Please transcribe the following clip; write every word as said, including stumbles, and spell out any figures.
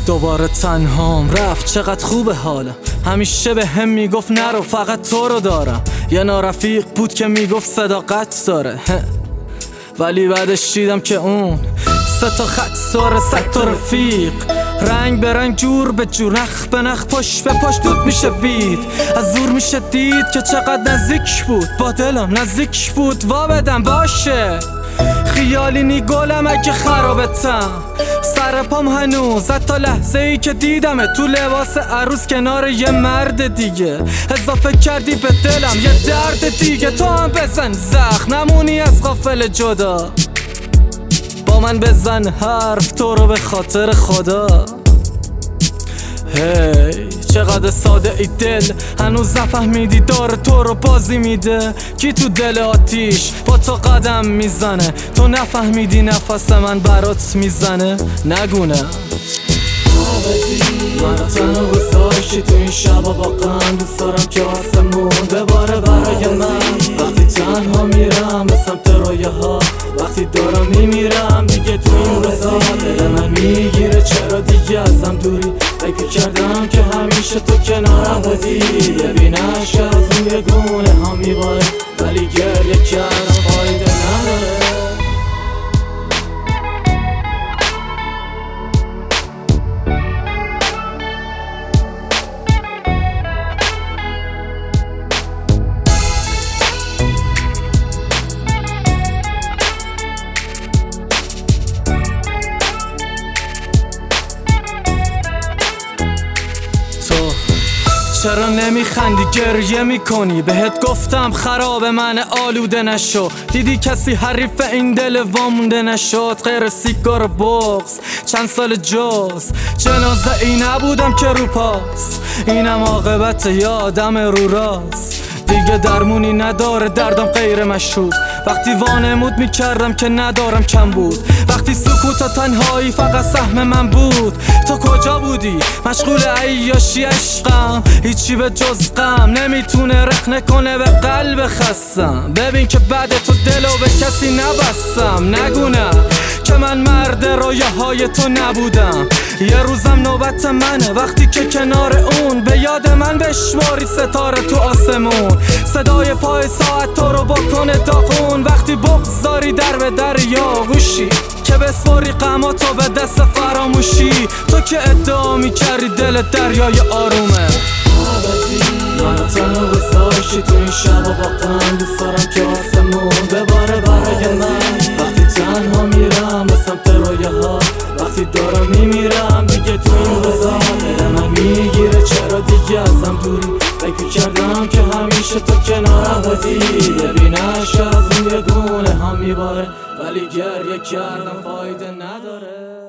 دوباره تنهام رفت، چقدر خوبه حالا. همیشه به هم میگفت نرو فقط تو رو دارم. یه نارفیق بود که میگفت صداقت داره، ولی بعدش دیدم که اون سه تا خط ساره، صد تا رفیق، رنگ به رنگ، جور به جور، نخ به نخ، پشت به پشت دود میشه بید. از دور میشه دید که چقدر نزدیک بود، با دلم نزدیک بود. وا بدم باشه خیالی نی گلم اگه خرابتم، سر پام هنوز حتی لحظه ای که دیدمه تو لباس عروس کنار یه مرد دیگه. اضافه کردی به دلم یه درد دیگه، تو هم بزن زخم نمونی از غافل جدا. با من بزن حرف تو رو به خاطر خدا. هی چقدر ساده ای دل، هنوز نفهمیدی داره تو رو بازی میده. کی تو دل آتیش با تو قدم میزنه، تو نفهمیدی نفس من برات میزنه. نگونه منو تنها گذاشتی تو این شبا با غم، دوست دارم که آسمون بباره برای من. وقتی تنها میرم به سمت رویه ها، وقتی دارم میمیرم دیگه تو این روزا دل من میگیره. چرا دیگه ازم دوری؟ فکر کردم که همیشه تو کنارم بودی. ببینش که از روی گونه ها میباره، ولی گریه کردم فایده نداره. چرا نمیخندی گریه میکنی؟ بهت گفتم خراب من آلوده نشو. دیدی کسی حریف این دل وامونده نشد، غیر سیگار بغض چند سال جز جنازه ای نبودم که رو پاس. اینم عاقبت یه آدم رو راست، دیگه درمونی نداره دردم غیر مشروب. وقتی وانمود میکردم که ندارم کم بود، وقتی سکوت و تنهایی فقط سهم من بود. تو کجا بودی؟ مشغول عیاشی عشقم، هیچی به جز غم نمیتونه رخنه کنه به قلب خستم. ببین که بعد تو دلو به کسی نبستم. نگونه که من مرد رویه های تو نبودم. یه روزم نوبت منه وقتی که کنار اون به یاد من بشماری ستاره تو آسمون. صدای پای ساعت تو رو بکنه داغون، وقتی بغض داری در به در یاغوشی که بسپاری غماتو به دست فراموشی. تو که ادعا میکردی دل دریای آرومه، منو تنها گذاشتی تو این شبا با غم. دوست دارم که آسمون بباره برای من. وقتی تنها میرم به سمت رویه ها، وقتی دارم میمیرم دیگه تو این روزا دل من میگیره. چرا دیگه ازم دوری؟ فکر کردم که همیشه تو کنارم بودی. ببینش که از روی گونه هم میباره، ولی گریه کردم فایده نداره.